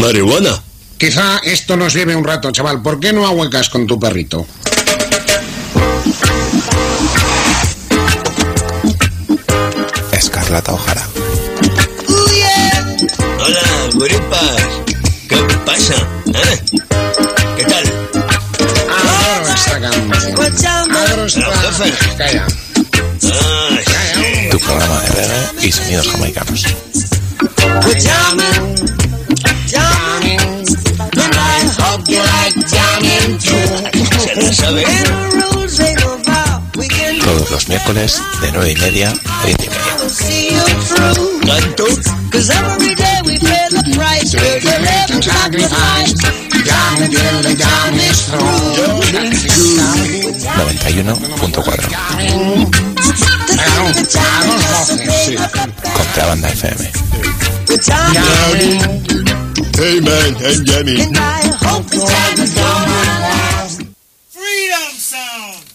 marihuana. Quizá esto nos lleve un rato, chaval. ¿Por qué no ahuecas con tu perrito? Escarlata O'Hara. Hola, guripas. ¿Qué pasa? ¿Qué tal? Adoro esta canción. Adoro esta... Calla. Tu programa de reggae y sonidos jamaicanos. ¿Se lo sabe? Todos los miércoles de 9:30 a 10:30. ¿Tanto? 91.4 Contrabanda FM. Hey man, I'm Johnny. Freedom Sound.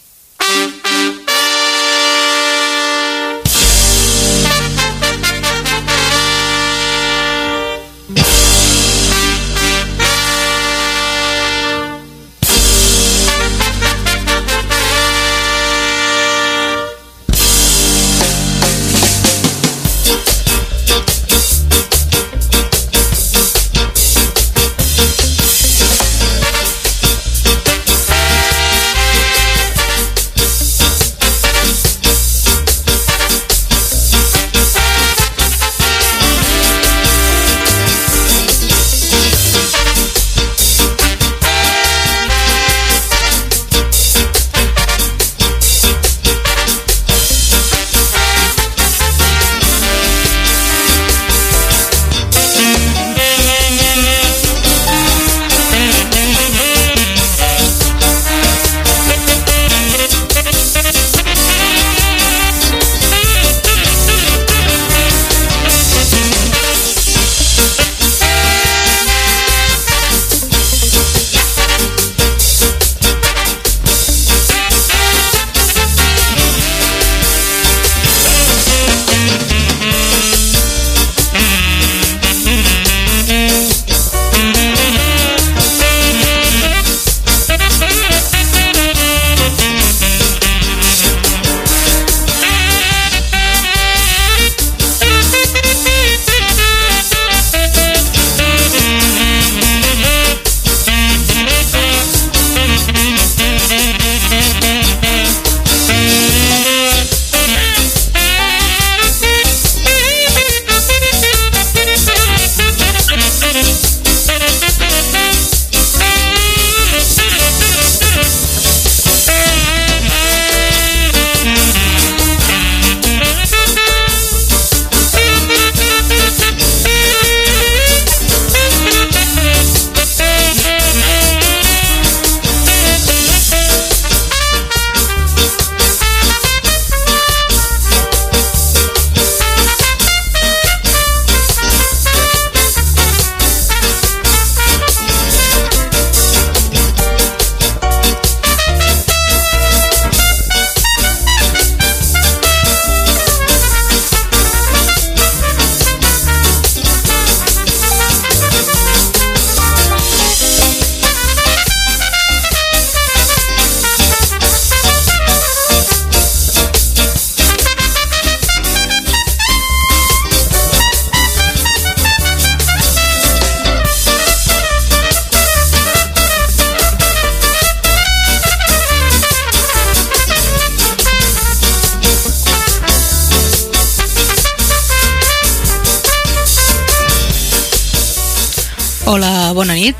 Hola, bona nit.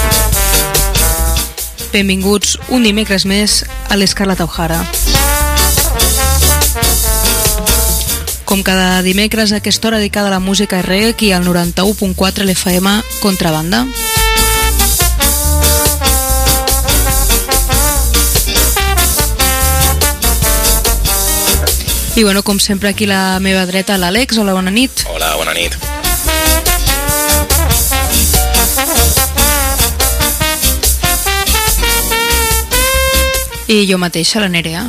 Benvinguts un dimecres més a l'Escarlata O'Hara. Com cada dimecres a aquesta hora dedicada a la música i reggae aquí al 91.4 l'FM Contrabanda. I bueno, com sempre aquí a la meva dreta l'Àlex. Hola, bona nit. Hola, bona nit. I jo mateixa, la Nerea.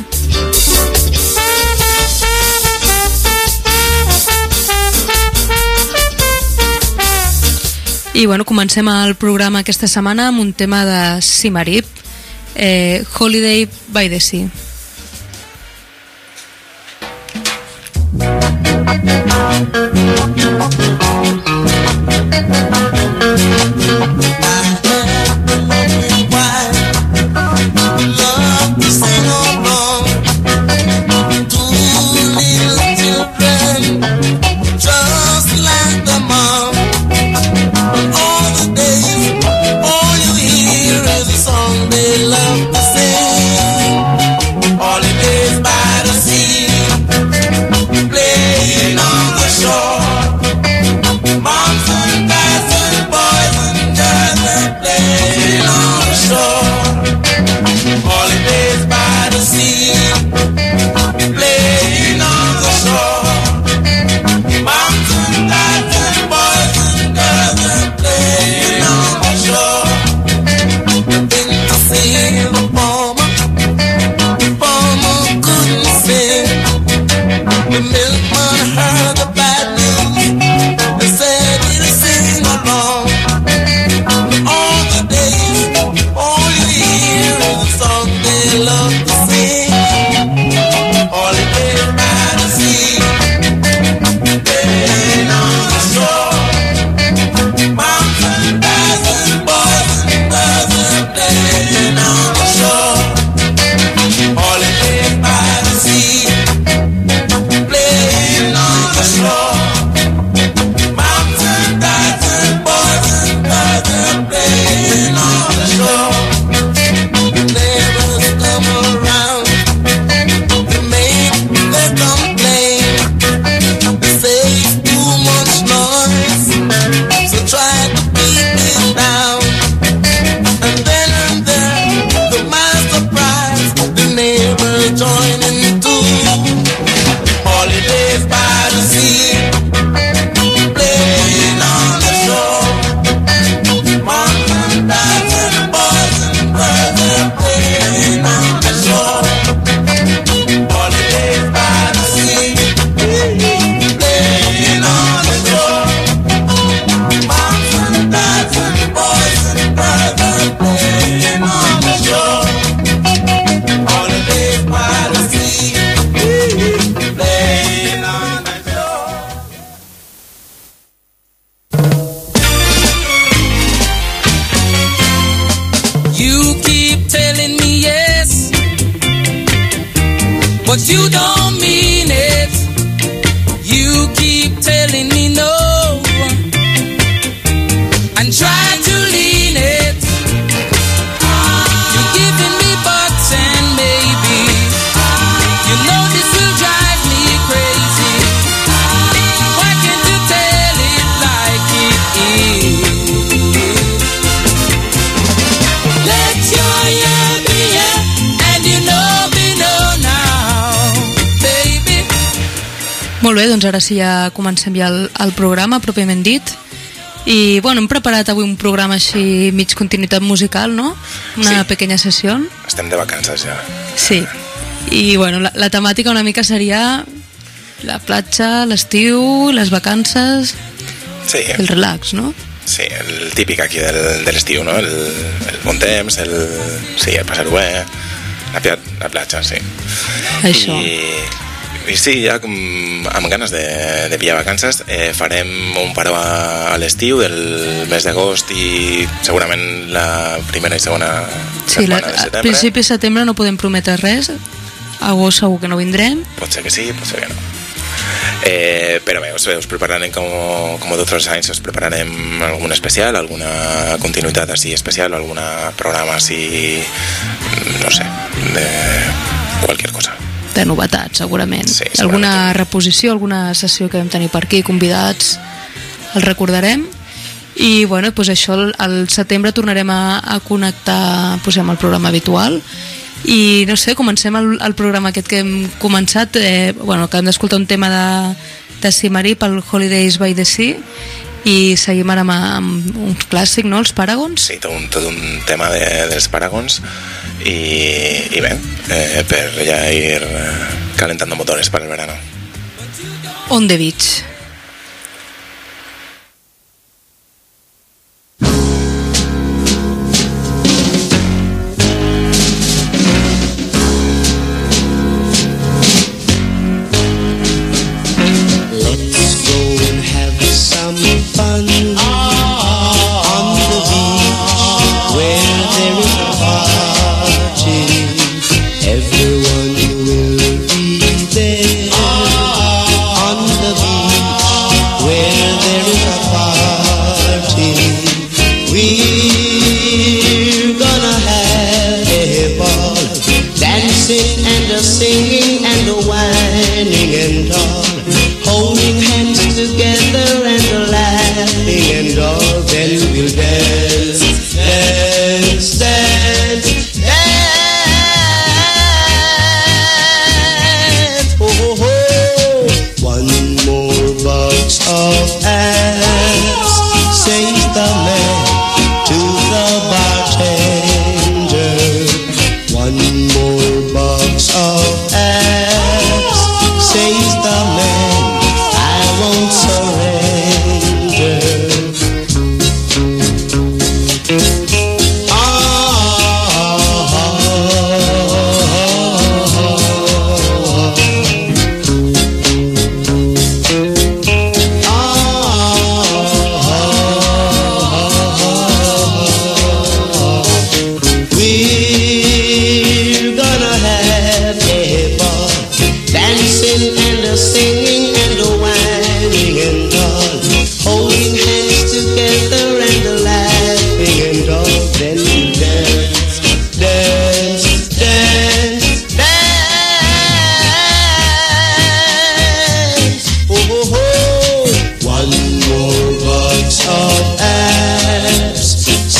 I bueno, comencem el programa aquesta setmana amb un tema de Simarip, Holiday by the Sea. but you don't mean it. You keep telling me no and try to lean it. You're giving me buts and maybe. You know this will drive me crazy. Why can't you tell it like it is? Let your yeah be yeah, and you know me know now, baby. Molt bé, doncs ara sí ja comencem ja el programa pròpiament dit. I bueno, hem preparat avui un programa així mig continuïtat musical, no? Una pequeña sessió. Estem de vacances ja. Sí. I bueno, la temàtica una mica seria la platja, l'estiu, les vacances, Sí, el relax, no? sí, el típic aquí de l'estiu, no? El bon temps, el passar-ho bé, la platja, sí. Això. I sí, ja amb ganes de pillar vacances, farem un paró a l'estiu del mes d'agost i segurament la primera i segona setmana de al setembre. principi de setembre no podem prometre res. Agost segur que no vindrem. Pot ser que sí, pot ser que no. Però bé, us prepararem com d'altres anys, us prepararem algun especial, alguna continuïtat així especial, algun programa així, no sé, de qualsevol cosa. De novetats, segurament. Sí, Alguna segurament. reposició, alguna sessió que vam tenir per aquí, convidats, el recordarem. I bueno, doncs això, al setembre tornarem a connectar amb el programa habitual. I no sé, comencem el programa aquest que hem començat. Acabem d'escoltar un tema de Simarip, el Holidays by the Sea, i seguim ara amb un clàssic, no?, els Paragons. Sí, tot un tema dels Paragons i bé, per ja ir calentando motores para el verano. On the Beach.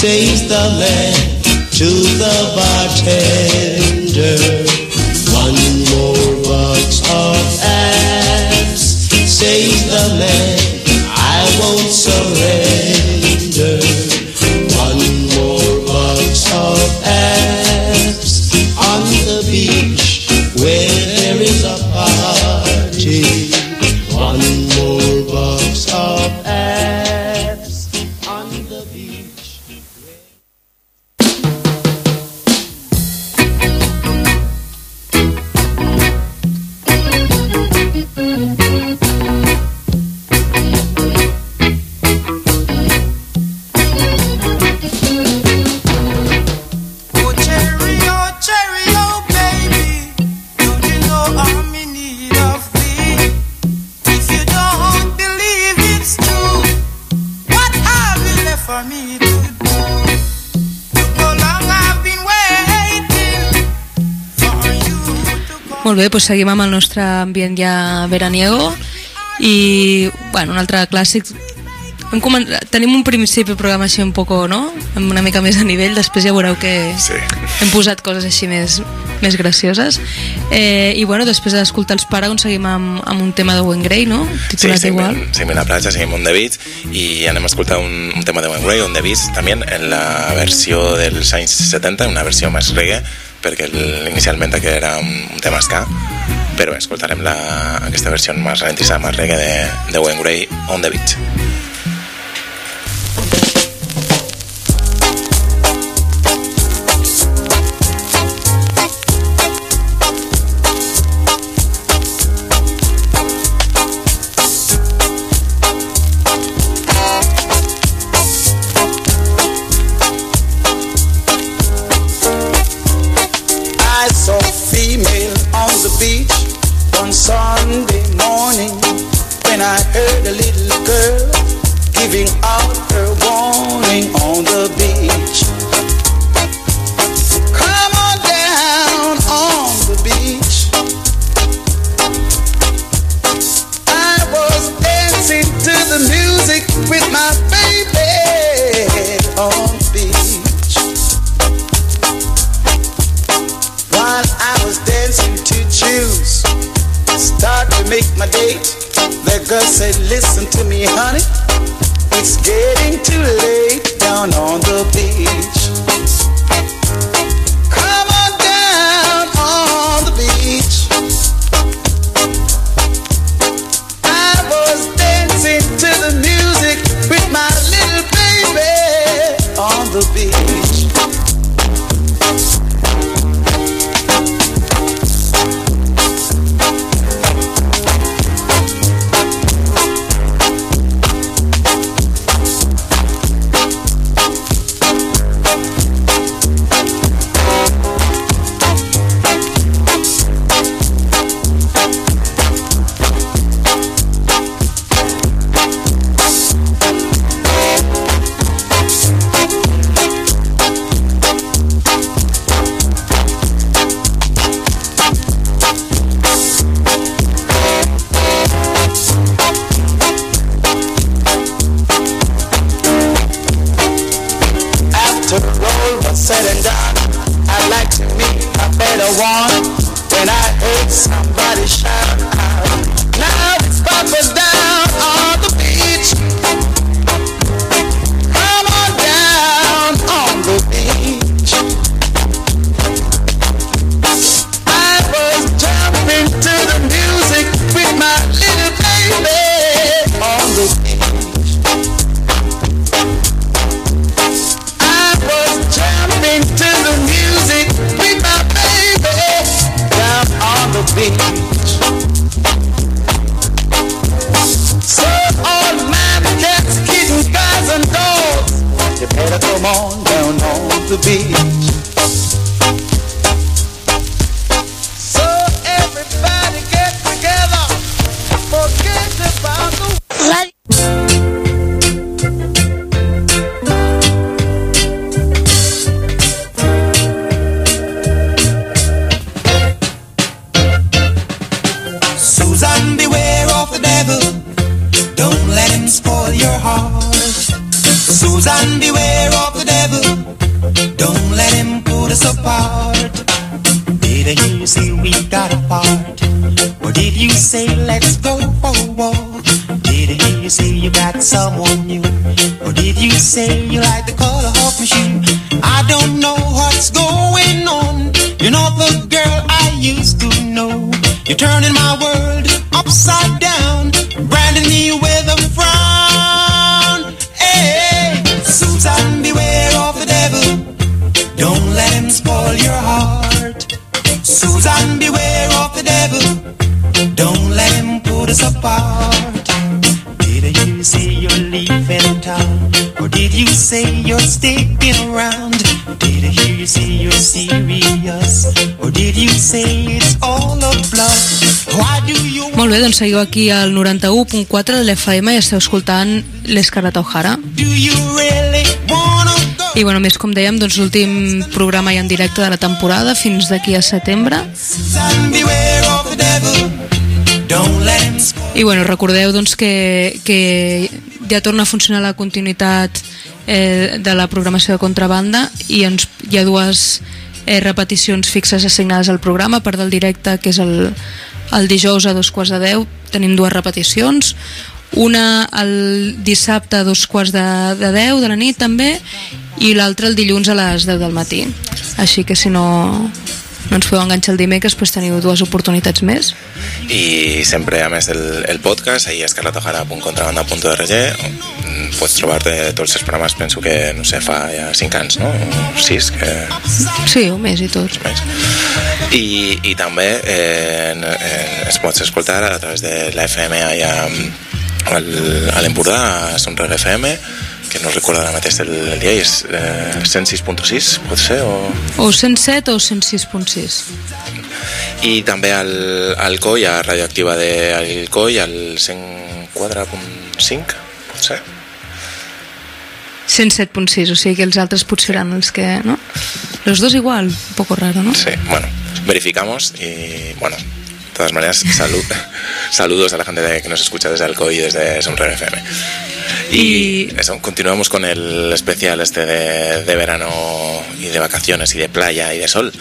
says the man to the bartender. One more box of abs, says the man, I won't surrender. One more box of abs on the beach where there is a party. One more box of abs on the beach. Oh cherry, oh baby, don't you know I'm in need of thee? If you don't believe it's true, what have you left for me to do? Look how long I've been waiting for you to come. Molt bé, doncs seguim amb el nostre ambient ja veraniego i, bueno, un altre clàssic. Tenim un principi de programació un poco, no? Amb una mica més a nivell, després ja veureu que Sí. hem posat coses així més gracioses. I bueno, després d'escoltar els Paragon seguim amb un tema de Wayne Gray, no? Titulat igual. seguim en la playa, seguim On The Beach y anem a escoltar un tema de Wayne Gray, On The Beach, también en la versión dels anys 70, una versió més reggae, perquè inicialment aquest era un tema ska, però escoltarem aquesta versió més ralentissada, més reggae de Wayne Gray, On The Beach. I saw a female on the beach one Sunday morning when I heard a little girl giving out her warning on the beach. Come on down on the beach. I was dancing to the music with my baby on the beach. While I was dancing to choose, start to make my date, the girl said, listen to me honey, it's getting too late down on the beach. Come on down on the beach. I was dancing to the music with my little baby on the beach. After all was said and done, I'd like to meet a better one. When I heard somebody shout out, now it's Papa's down on the beach. Come on down on the beach. I was jumping to the music with my little baby on the beach. I was jumping to the music with my baby down on the beach. So all man, cats, kittens, guys and dogs, you better come on down on the beach. So everybody get together, forget about the Susan, beware of the devil. Don't let him spoil your heart. Susan, beware of the devil. say you like the color of my shoe. I don't know what's going on. You're not the girl I used to know. You're turning my world upside down, branding me with a frown. Hey, Susan, beware of the devil. Don't let him spoil your heart. Susan, beware of the devil. Don't let him put us apart. Did you say you're leaving town? Or did you say you're sticking around? Did I hear you say you're serious? Or did you say it's all a bluff? Why do you... Molt bé, doncs seguiu aquí al 91.4 de l'FM i esteu escoltant l'Scarlett O'Hara. Do you really wanna go? I bueno, més com dèiem, doncs l'últim programa ja en directe de la temporada fins d'aquí a setembre. Susan, beware of the devil. Don't let him spoil. I bueno, recordeu doncs que ja torna a funcionar la continuïtat de la programació de Contrabanda i hi ha dues repeticions fixes assignades al programa, a part del directe, que és el dijous a 9:15, tenim dues repeticions, una el dissabte a 9:15 de la nit també, i l'altra el dilluns a les 10 del matí. Així que si no ens podeu enganxar el dimecres, doncs teniu dues oportunitats més. I sempre, a més, el podcast ahí a scarlettohara.contrabanda.org pots trobar-te tots els programes, penso que, no sé, fa ja 5 anys, no? 6, que... Sí, o més i tot. I també es pots escoltar a través de la FM allà a l'Empordà, a Sonreg FM, que no recordo ara mateix el dia, és 106.6, pot ser? O 107 o 106.6. I també al COI, a Radioactiva del COI, al 104.5, pot ser? 107.6, o sigui que els altres potser seran els que... ¿no? Los dos igual, un poco raro, ¿no? Sí, bueno, verificamos y bueno, de todas maneras, saludos a la gente que nos escucha desde Alcoy y desde Sonreg FM. Y eso, continuamos con el especial este de verano y de vacaciones y de playa y de sol,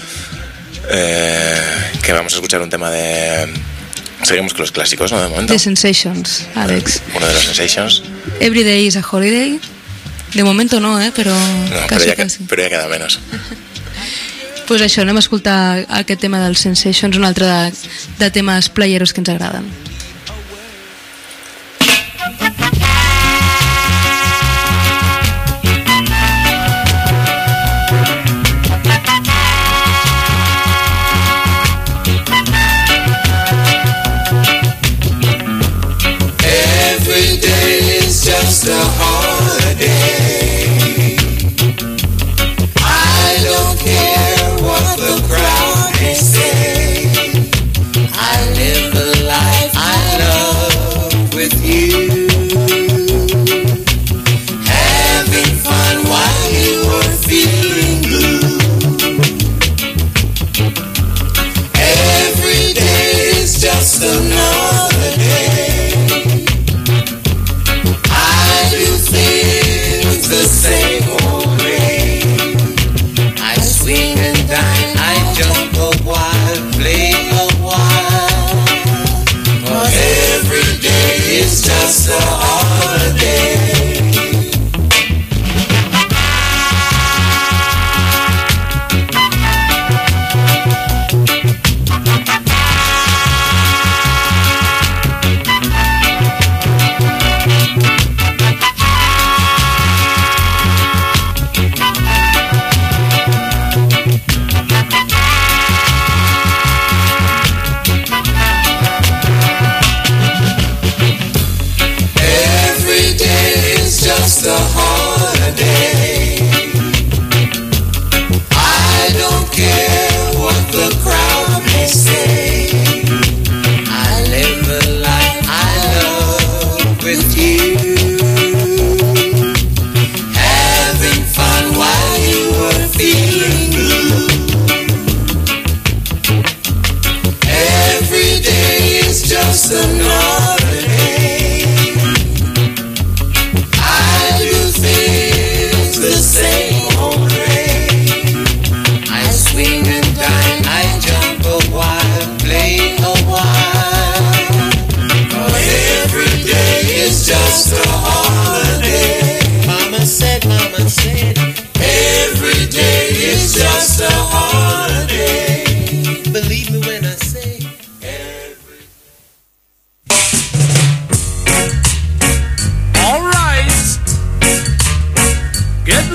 que vamos a escuchar un tema de... Seguimos con los clásicos, ¿no? De momento. The Sensations, Alex. Uno de los Sensations. Every Day is a Holiday. De momento no, però no, quasi, però ja queda menys. Pues això, anem a escoltar aquest tema dels Sensations, un altre de temes playeros que ens agraden. Every day is just a holiday. I don't care what the crowd may say. I live the life I love with you. Having fun while you are feeling blue. Every day is just another day. The same old way. I swing and dine, I jump a while, play a while. But every day is just a holiday. Just a holiday. I don't care what the crowd may say. I live the life I love with you. Having fun while you are feeling blue. Every day is just another day. The same old way. I swing and dine, I jump a while, play a while. But every day is just a holiday. Mama said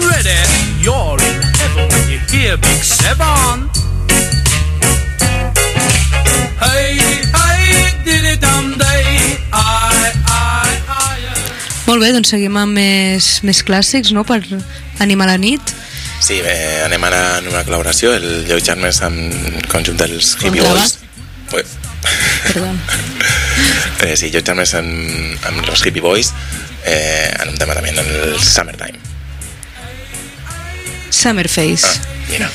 ready? You're in heaven when you hear Big Seven. Hey, hey, diddy-dum-day, Molt bé, doncs seguim amb més clàssics, no?, per animar la nit. Sí, bé, anem ara en una col·laboració, el Joe Chalmers amb conjunt dels Hippie Boys. Ui. Perdó. Sí, Joe Chalmers amb los Hippie Boys, en un tema també en el Summertime. Summerface. Mira.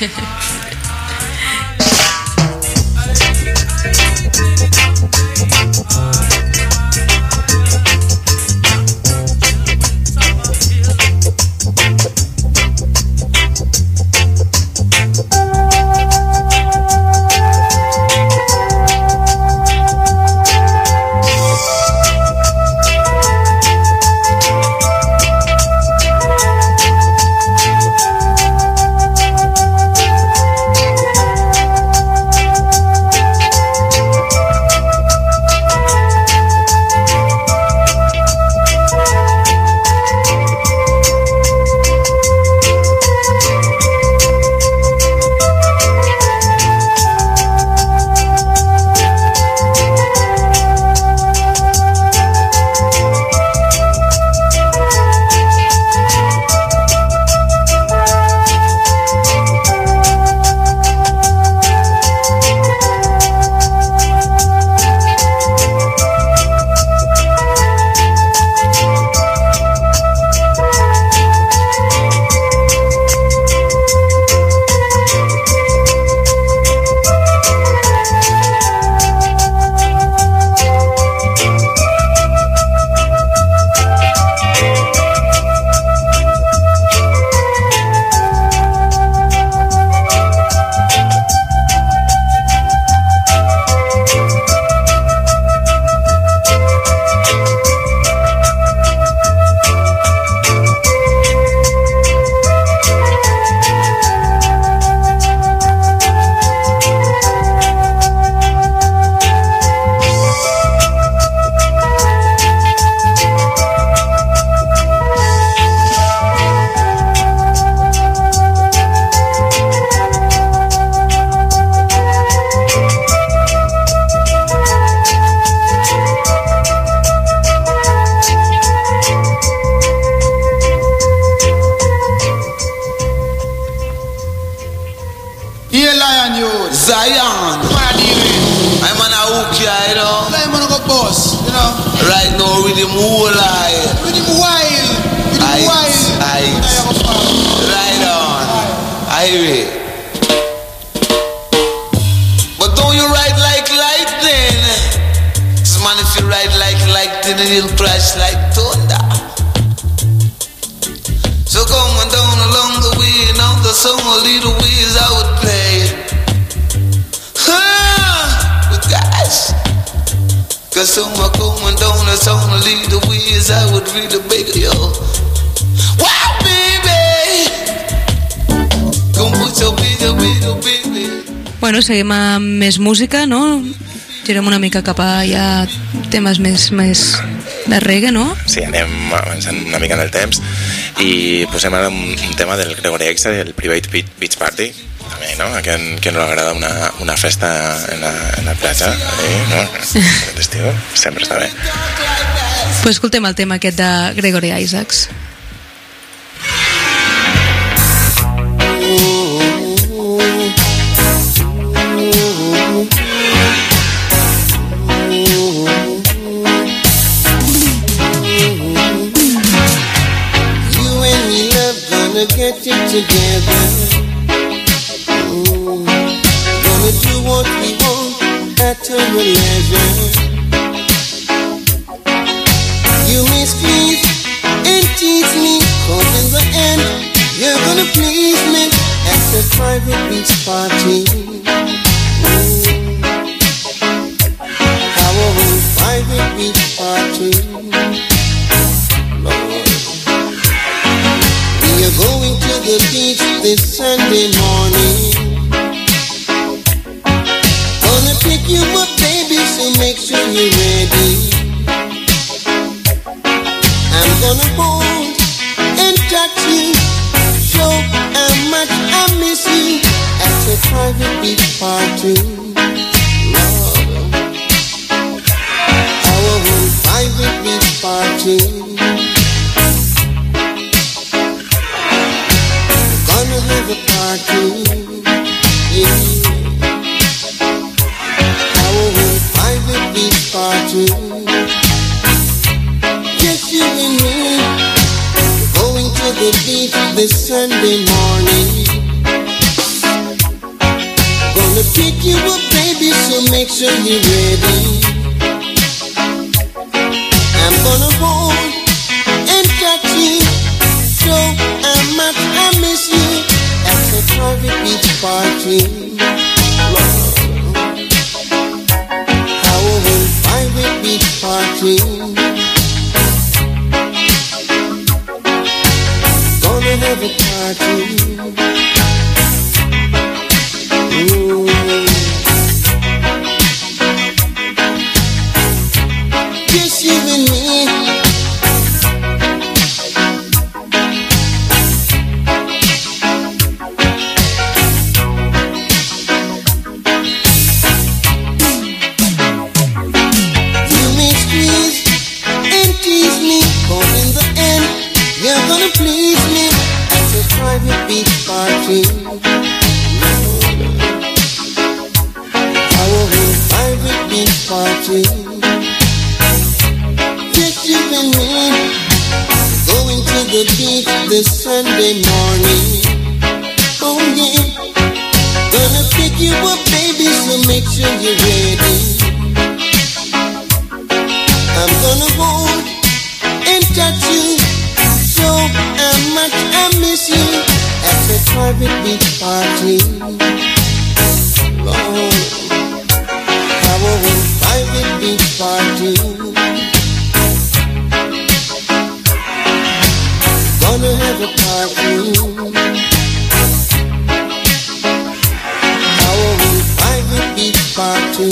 Zion. I'm on a hook here, you know. I'm on a go boss, you know. Right now, with him whole eye. With him wild. With him wild. Right on. Highway. But don't you ride like lightning? This man, if you ride like lightning, he'll crash like thunder. So come on down along the way, now the song will lead the ways I would play. But guys, cause someone coming down the song will lead the ways I would really beg you. Wow, baby, come put your baby. Bueno, seguim amb més música, no? Girem una mica cap a ja temes més de reggae, no? Sí, anem avançant una mica en el temps i posem ara un tema del Gregory Isaacs, el Private Beach Party, també, no? A qui no li agrada una festa en la platja, no? L'estiu sempre està bé. Pues escoltem el tema aquest de Gregory Isaacs. Get it together. Gonna do what we want at our leisure. You may squeeze and tease me, cause in the end you're gonna please me at the private beach party. Our private beach party. We're going to the beach this Sunday morning. Gonna pick you up, baby, so make sure you're ready. I'm gonna hold and touch you, beach party. Lord, our own private beach party. We're gonna have a party. Yeah. Our own private beach party. Just you and me. Going to the beach this Sunday morning. Gonna pick you up, baby, so make sure you're ready. I'm gonna hold and touch you, show how much I miss you at the private beach party. Lord, our own private beach party. Gonna have a party. Ooh. Just you and me. You may squeeze and tease me, but in the end, you're gonna please me at a private beach party. Our own private beach party. Just you and me. Going to the beach this Sunday morning. Oh yeah. Gonna pick you up, baby, so make sure you're ready. I'm gonna hold and touch you, show how much I miss you at the private beach party. Lord, our own private beach party. Gonna have a party. Our own private beach party.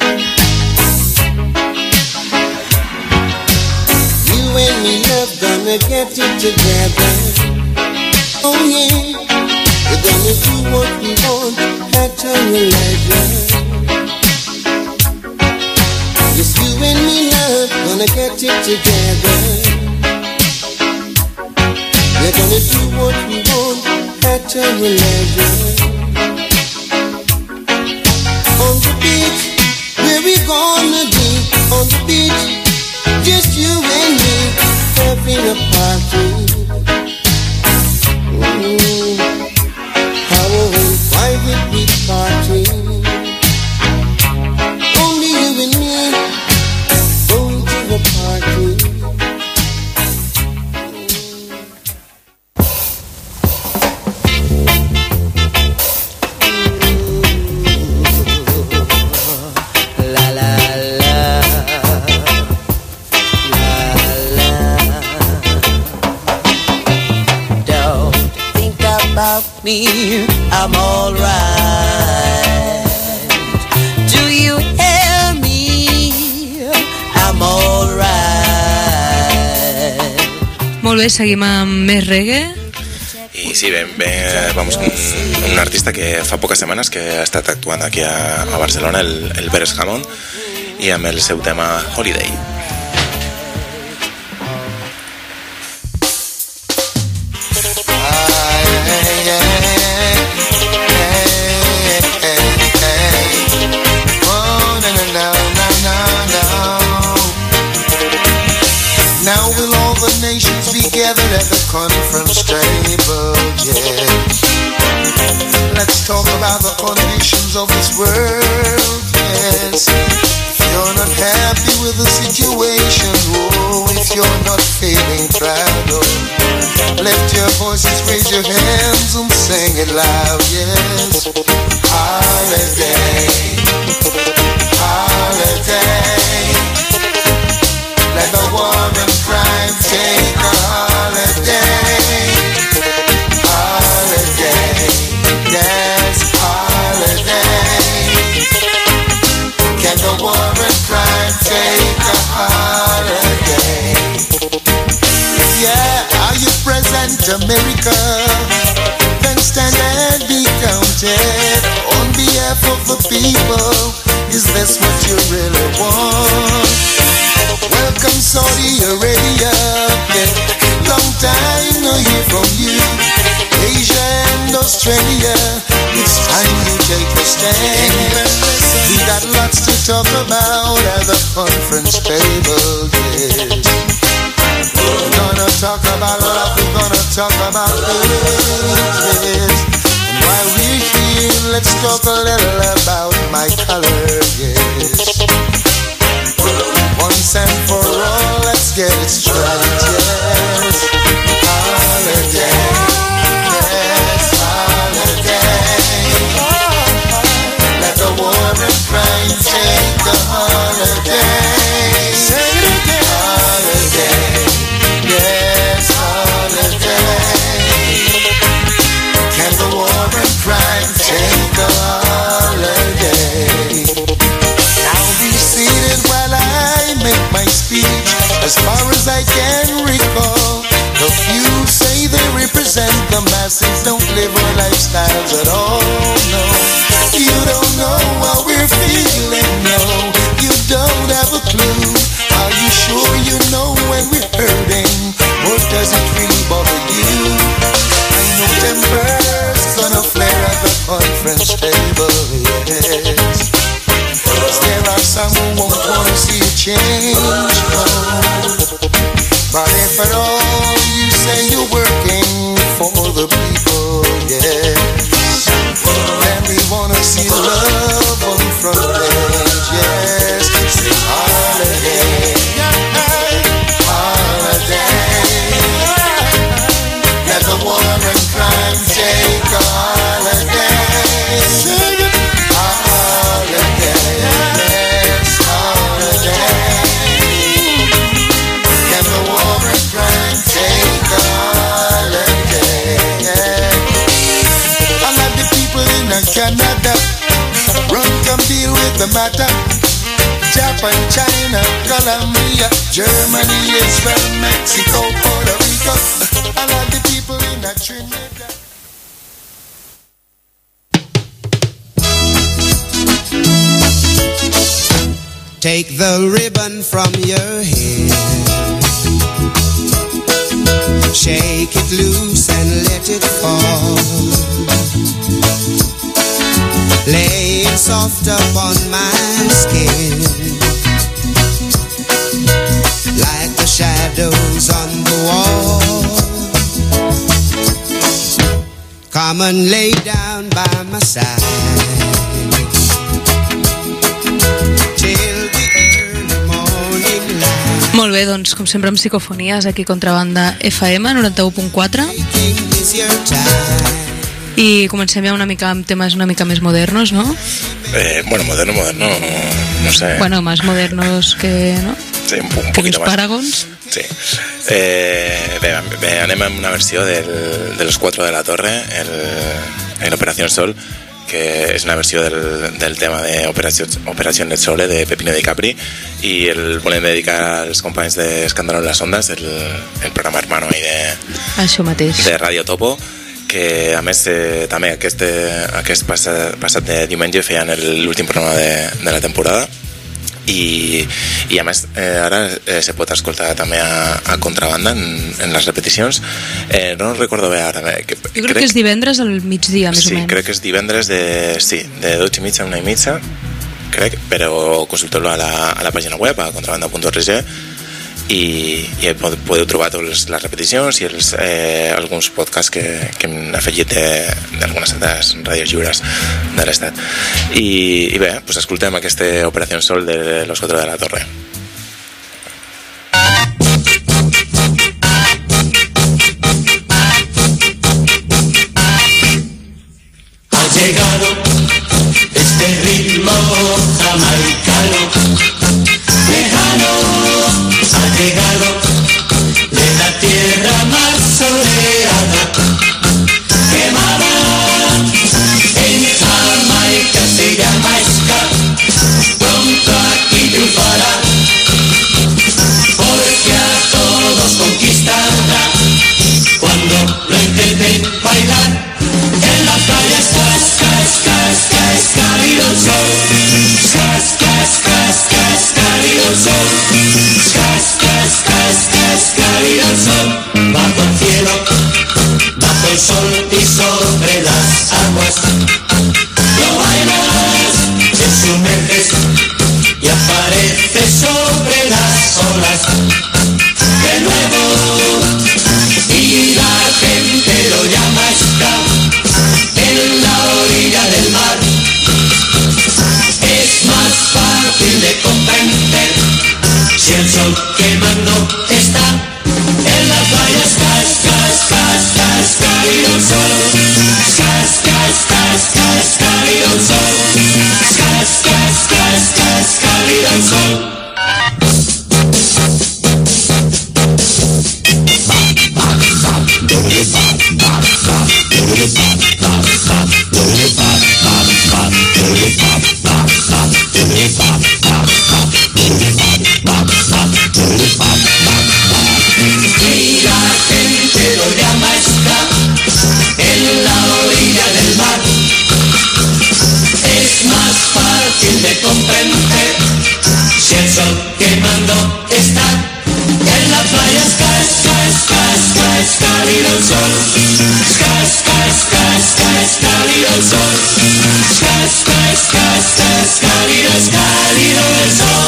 You and me love gonna get it together. Oh yeah, we're gonna do what we want at our leisure. Yes, you and me love gonna get it together. We're gonna do what we want at our leisure. On the beach, where we gonna be? On the beach, just you and me having a party. Ooh, our own private beach party. Only you and me going to the party. La la la, la la. Don't think about me, I'm alright. Do you hear me? I'm alright. Molt bé, seguim amb més reggae. I sí, vamos con un artista que fa poques setmanes que ha estat actuant aquí a Barcelona, el Beres Hammond, i amb el seu tema Holiday. Now will all the nations be gathered at the conference table, yeah. Let's talk about the conditions of this world, yes. If you're not happy with the situation, oh, if you're not feeling proud, oh, lift your voices, raise your hands and sing it loud, yes. Holiday, holiday. Let the war and crime take a holiday. Holiday, yes, holiday. Can the war and crime take a holiday? Yeah, are you present, America? Then stand and be counted on behalf behalf of the people. Is this what you really want? Welcome Saudi Arabia. Yeah. Long time no hear from you. Asia and Australia, it's time you take a stand. We got lots to talk about at the conference table, yes. We're gonna talk about love, we're gonna talk about love, yes. And while we're here, let's talk a little about my color, yes. Once and for all, let's get it straight, yes. Holiday. Take a holiday. Say it again. Holiday. Yes, holiday. Can the war and crime take a holiday? Now be seated while I make my speech. As far as I can recall, the few say they represent the masses, don't live our lifestyles at all, no. You don't know how we're feeling, no. You don't have a clue. Are you sure you know when we're hurting? Or does it really bother you? I know tempers gonna flare at the conference table, yes. There are some who won't wanna see a change, no. But if at all you say you're working for the people, yes, then we wanna see love on the front page, yes. Sing holiday, holiday. Let the war and crime take a holiday. Sing it, holiday, yes, holiday. Can the war and crime take a holiday? I love the people in Canada, run come deal with the matter. Japan, China, Colombia, Germany, Israel, Mexico, Puerto Rico. I love the people in Trinidad. Take the ribbon from your hair, shake it loose and let it fall. Lay it soft upon my skin, like the shadows on the wall. Come and lay down by my side till the early morning light. Molt bé, doncs com sempre amb psicofonies aquí Contrabanda FM 91.4. I comencem ja una mica amb temes una mica més modernos, ¿no? Bueno, moderno, no sé. Bueno, más modernos que, ¿no? Sí, un que poquito los más. Paragons. Sí. Bé, anem amb una versió de los Cuatro de la Torre, en Operación Sol, que és una versió del tema de Operación Net Sole de Pepino Di Capri, i el volem dedicar als companys d'Escàndalo en les Ondes, el programa hermano ahí Això mateix. de Radio Topo, que a més també aquest passat de diumenge feien l'últim programa de la temporada, i a més ara se pot escoltar també a Contrabanda en les repeticions. No recordo bé ara, Jo crec que és divendres al migdia, més o menys. Sí, crec que és divendres de 12:30 a 1:30, crec, però consulteu-lo a la pàgina web, a contrabanda.org, i podeu trobar totes les repeticions i alguns podcasts que hem afegit d'algunes altres ràdios lliures de l'estat. I bé, pues escoltem aquesta Operació Sol de los Cuatro de la Torre. Ha llegado este ritmo jamaicano lejano, ha llegado de la tierra más soleada, quemada en Jamaica, se llama ska, pronto aquí triunfará, porque a todos conquistará cuando lo intenten bailar en la playa. Ska, ska, ska, ska, ska, sol. Ska, ska, ska, ska, cálido el sol. Ska, ska, ska, ska, cálido el sol. Y la gente lo llama ska en la orilla del mar. Es más fácil de comprender si el sol quemando está en la playa. Ska, ska, ska, ska, cálido el sol. Ska, ska, ska, ska, cálido el sol. Ska, ska, ska, ska, cálido el sol.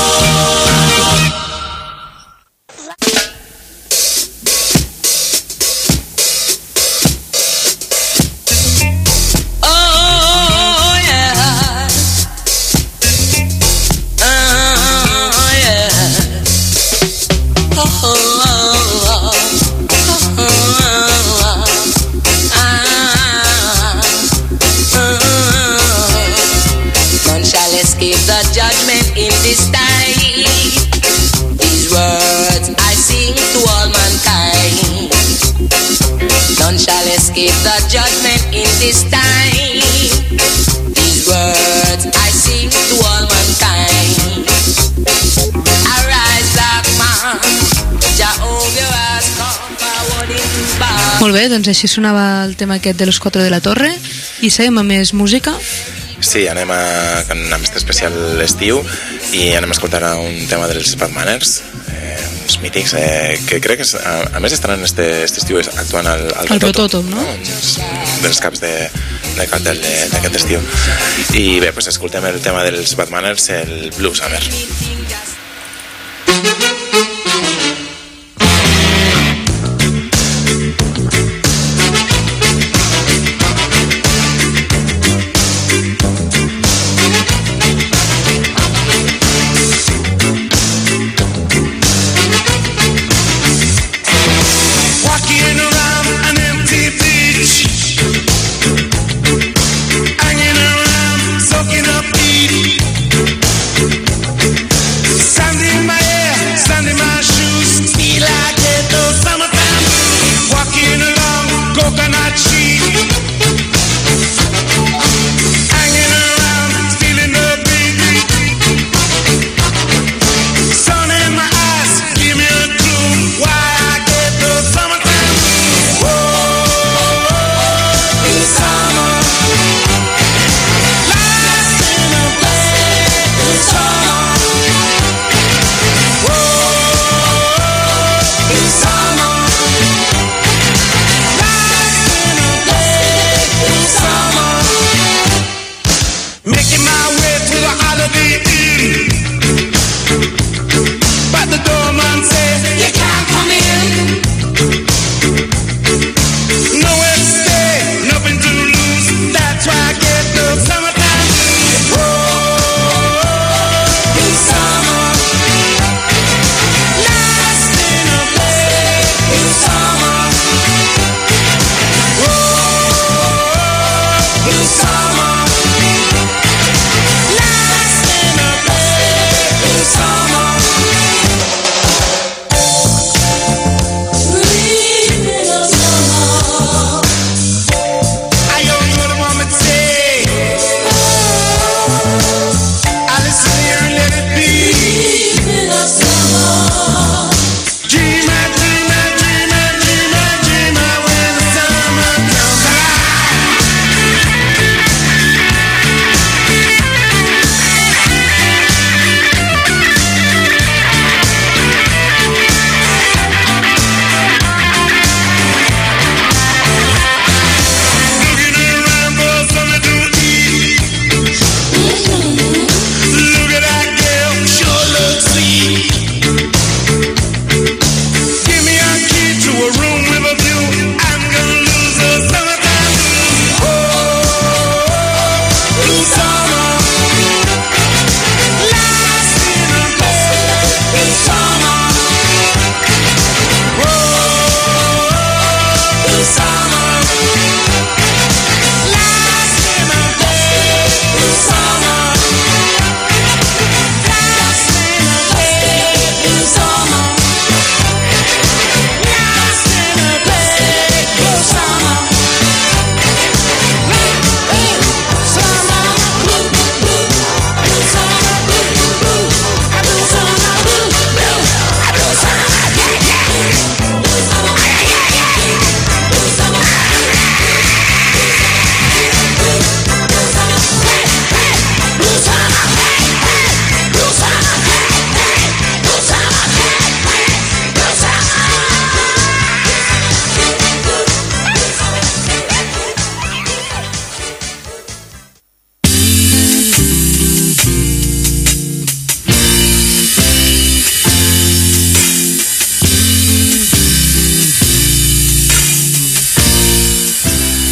Judgment in this time. These words I sing to all mankind. None shall escape the judgment in this time. These words I sing to all mankind. Arise, black man, Jehovah has come forward in battle. Molt bé, doncs així sonava el tema aquest de los 4 de la torre. I seguim amb més música. Sí, anem amb aquest especial estiu i anem a escoltar un tema dels Bad Manners, uns mítics, que crec que a més estaran este estiu actuant al Rototom, no? Dels caps de cartel d'aquest estiu. I bé, pues escoltem el tema dels Bad Manners, el Blue Summer.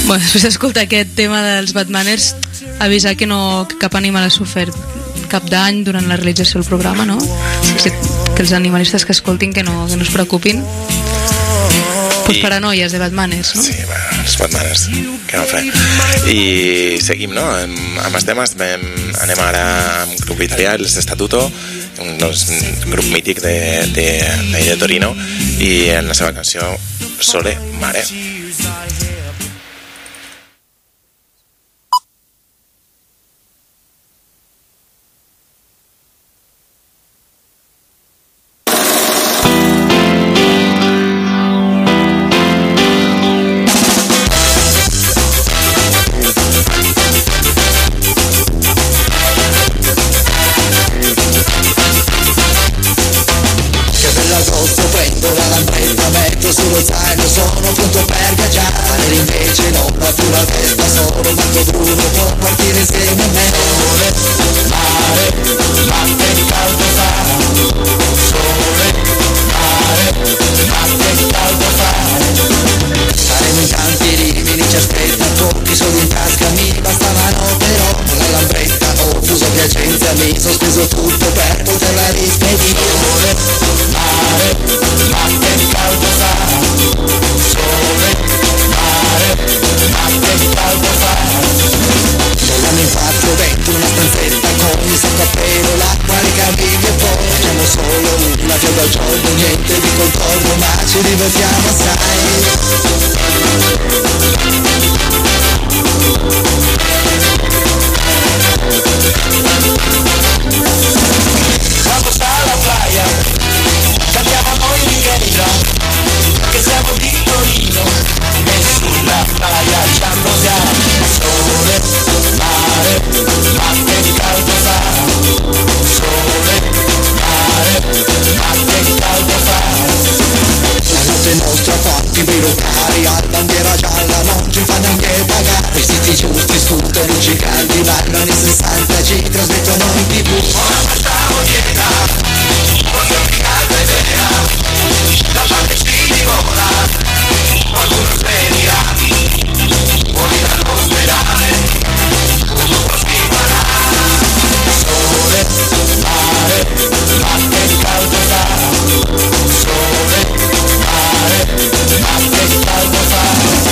Bueno, després d'escoltar aquest tema dels Batmaners, avisar que cap animal ha sofert cap dany durant la realització del programa, no? Que els animalistes que escoltin que no es preocupin. Pues paranoies de Batmaners, no? Sí, els Batmaners, que no fer. I seguim, no? Amb els temes, anem ara amb el grup italià, els Statuto, un grup mític de Torino, i en la seva canció Sole Mare. Sullo zaino sono pronto per viaggiare, invece non ho più la testa, solo Marco Bruno può partire insieme a me. Sole, mare, ma che caldo fa. Sole, mare, ma che caldo fa. Saremo in tanti, Rimini ci aspetta, pochi soldi in tasca mi bastavano, però con la lambretta ho fuso Piacenza, mi sono speso tutto per poterla rispedire. Sole, mare, ma che caldo fa. Sole, mare, ma che caldo fa. Sola mi faccio dentro una stanzetta con il sacco a pelo, l'acqua, le cabine e poi facciamo solo una fiaba al giorno, niente di contorno, ma ci divertiamo assai. Vamos alla playa, cantiamo noi Righeira, che siamo di Torino, e sulla playa ci ambrosiamo. Sole, mare, ma che caldo fa. Sole, mare, ma che caldo fa. La notte nostra fatti bei locali, al bandiera gialla non ci fanno neanche pagare. Vestiti giusti, scooter, giganti, ballano in 60, ci trasmettono in tv. Ora facciamo dieta, voglio brigata idea, la parte ci dimora, qualcuno sveglierà, fuori dall'ospedale, uno può scrivere. Sole, mare, ma che caldo fa. Sole, mare, ma che caldo fa.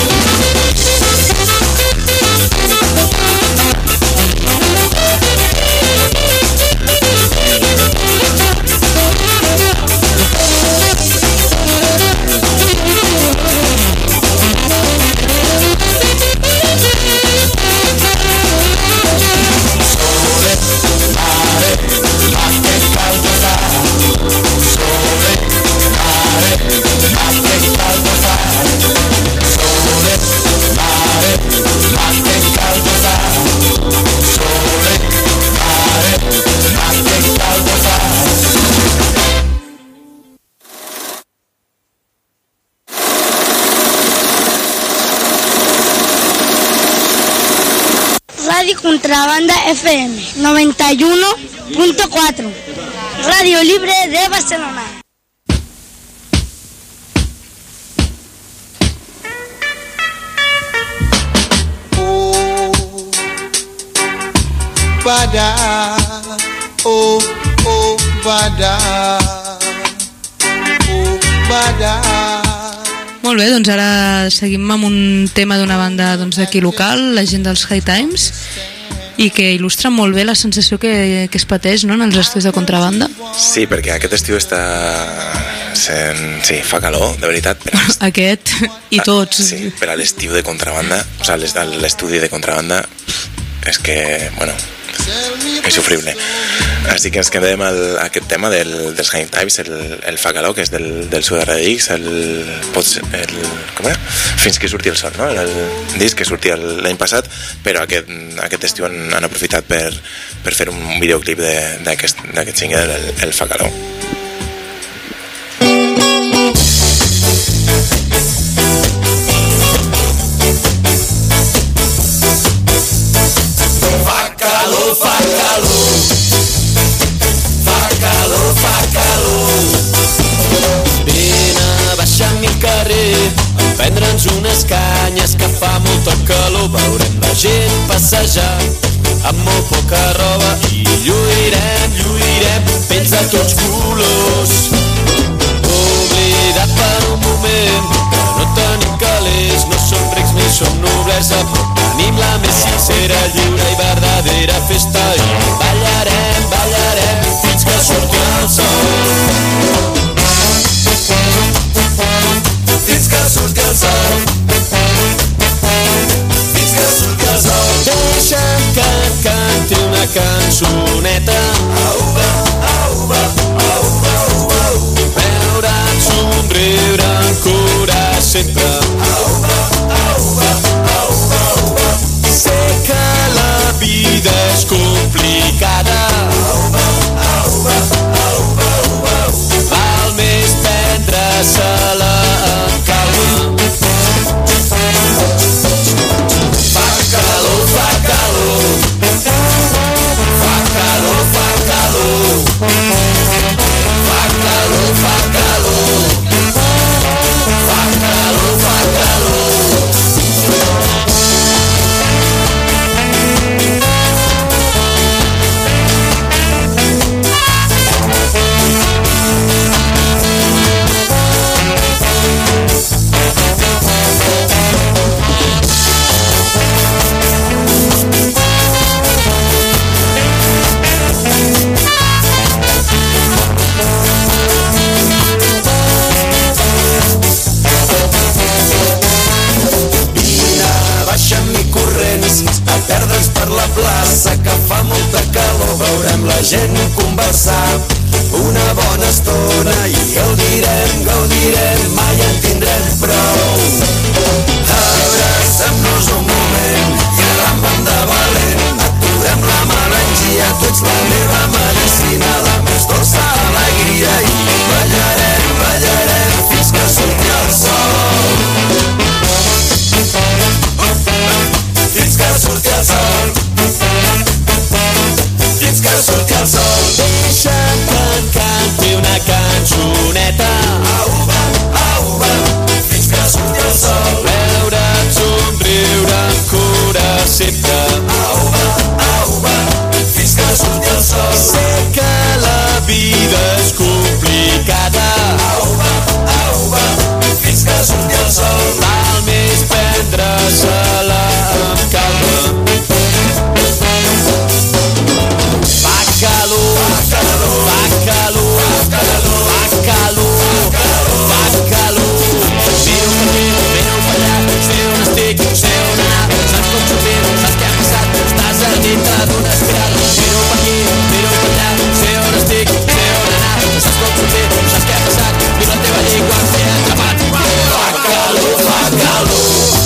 Radio Contrabanda FM 91.4, Radio Libre de Barcelona. Bada, oh, oh, bada, oh, bada. Molt bé, doncs ara seguim amb un tema d'una banda d'aquí local, la gent dels High Times, i que il·lustra molt bé la sensació que es pateix, no?, en els estudis de Contrabanda. Sí, perquè aquest estiu està sí, fa calor, de veritat. Aquest i tots. Sí, per a l'estiu de Contrabanda, o sigui, l'estudi de Contrabanda, és que, bueno, insufrible. Així que ens quedem a aquest tema dels High Times, el fa calor, que és del Sudarredix, com era? Fins que surti el sol, no? El disc que sortia l'any passat, però aquest estiu han aprofitat per fer un videoclip d'aquest single, el fa calor. Vine a baixar-me al carrer, a prendre'ns unes canyes que fa molt molta calor, veurem la gent passejar amb molt poca roba i lluirem pells de tots colors. Oblidat per un moment que no tenim calés, no som rics ni som noblers, a prop tenim la més sincera, lliure i verdadera festa i ballarem fins que surti el sol. Fins que surti el sol. Fins que surti el sol. Deixa'm que et canti una cançoneta. Auba, auba, auba, auba, auba. Veure't somriure encurar sempre. Auba, auba, auba, auba. Sé que la vida és complicada. Auba, auba, auba, auba. Val més prendre-se-la amb calma. Fa calor, fa calor. Fa calor, fa calor. Fa calor, fa calor. Fa calor, fa calor. A perdre'ns per la plaça que fa molta calor, veurem la gent conversar una bona estona i gaudirem, mai en tindrem prou. Abracem-nos un moment i arrambem de valent, aturem la melangia, tu ets la meva medicina, la més dolça alegria i ballarem fins que surti el sol. Fins que surti el sol. Fins que surti el sol. Deixa'm que et canti una cançoneta. Auba, auba. Fins que surti el sol. Veure't somriure encurar sempre. Auba, auba. Fins que surti el sol. Sé que la vida és complicada. Auba, auba. Fins que surti el sol. Val més prendre-se-la amb calma. Fa calor, fa calor, fa calor, fa calor, fa calor, fa calor. Miro per aquí, miro per allà, sé on estic, sé on anar, saps com sortir, saps què ha passat, estàs a dintre d'una espiral. Miro per aquí, miro per allà, sé on estic, sé on anar, saps com sortir, saps què ha passat, viu la teva llengua, m'he atrapat. Fa calor, fa calor.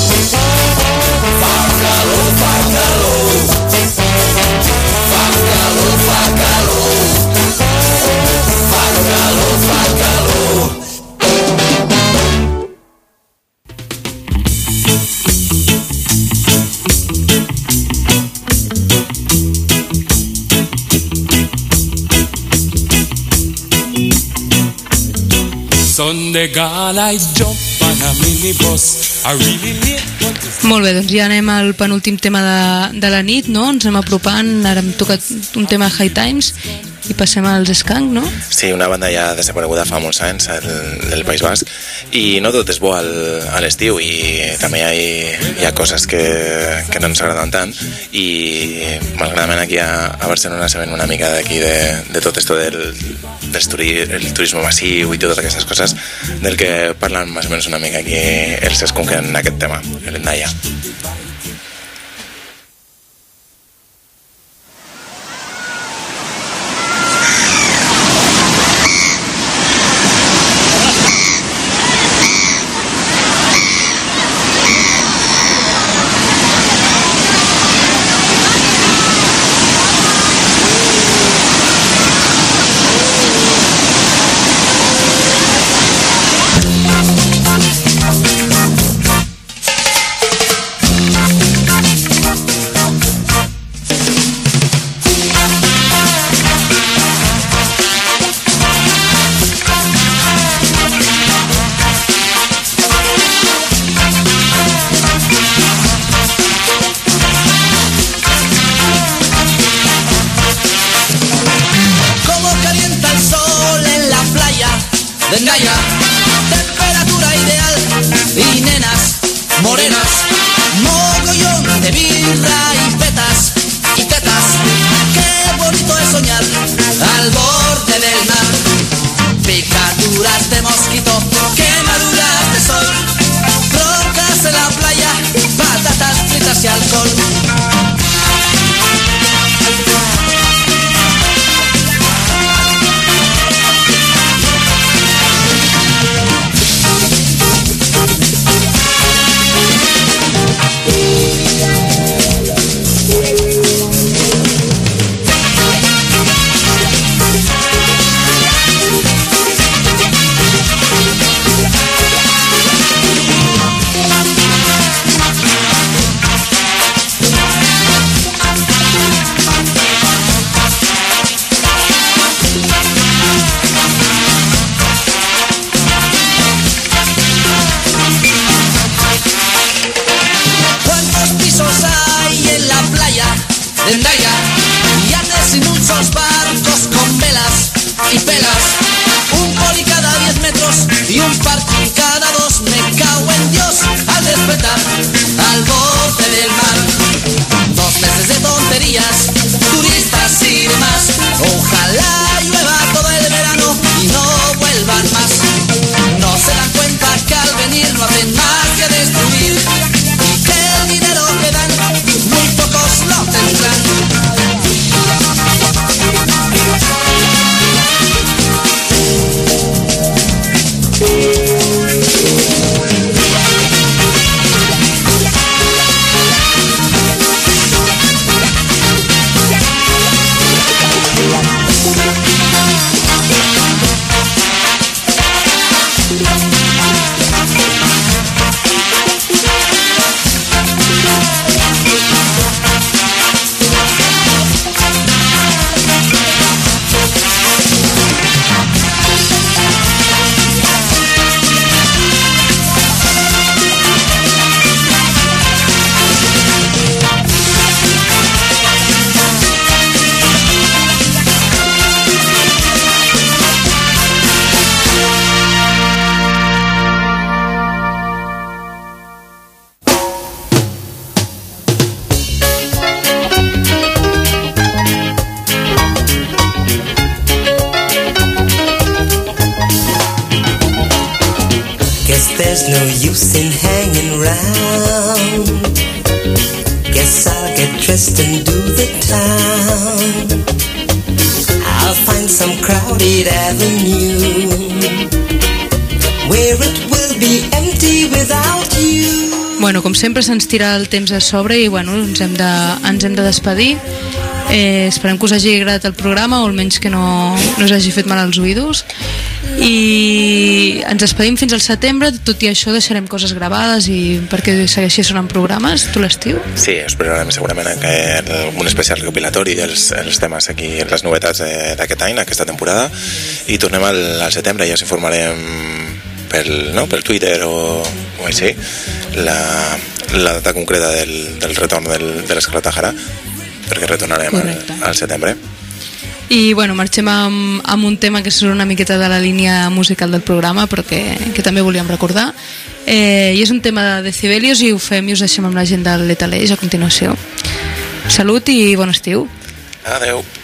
Fa calor, fa calor. Fa calor, fa calor. Fa calor, fa calor. Sunday gala I jump on a minibus. I really need what is... Molt bé, doncs ja anem al penúltim tema de la nit, no? Ens anem apropant, ara hem tocat un tema High Times i passem als Skank, no? Sí, una banda ja desapareguda fa molts anys del País Basc, i no tot és bo a l'estiu, i també hi ha coses que no ens agraden tant, i malgradament aquí a Barcelona sabem una mica d'aquí de tot esto del turisme massiu i totes aquestes coses, del que parlen més o menys una mica aquí els Skunk en aquest tema, l'Endaya. de birra y petas y tetas. Qué bonito es soñar al borde del mar. Picaduras de mosquito, quemaduras de sol, rocas en la playa, patatas fritas y alcohol. Yates y muchos barcos con velas y pelas, un poli cada 10 metros y un parking cada 2. Me cago en Dios al despertar al borde del mar. 2 meses de tonterías, turistas y demás. Ojalá llueva todo el verano y no vuelvan más. No se dan cuenta que al venir no hacen más que destruir, y que el dinero que dan muy pocos lo tendrán. There's no use in hanging round. Guess I'll get dressed and do the town. I'll find some crowded avenue where it will be empty without you. Bueno, com sempre se'ns tira el temps a sobre i bueno, ens hem de despedir. Esperem que us hagi agradat el programa o almenys que no us hagi fet mal als oïdos, i ens despedim fins al setembre. Tot i això deixarem coses gravades i perquè segueixi sonant programes tot l'estiu. Sí, us prepararem segurament un especial recopilatori dels temes aquí, les novetats d'aquest any, aquesta temporada, i tornem al setembre. Ja us informarem pel Twitter o així la data concreta del retorn de l'Escala Tajara, perquè retornarem al setembre. I bueno, marxem amb un tema que surt una miqueta de la línia musical del programa, però que també volíem recordar, i és un tema de Decibelios, i ho fem i us deixem amb la gent del Lethal Age a continuació. Salut i bon estiu. Adeu.